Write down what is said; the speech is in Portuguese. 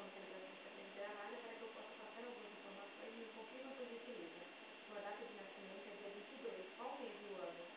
nome completo do Secretaria Gravada para que eu possa passar algumas informações e me confirma por gentileza. Sua data de nascimento é dia 22, qual mês do ano?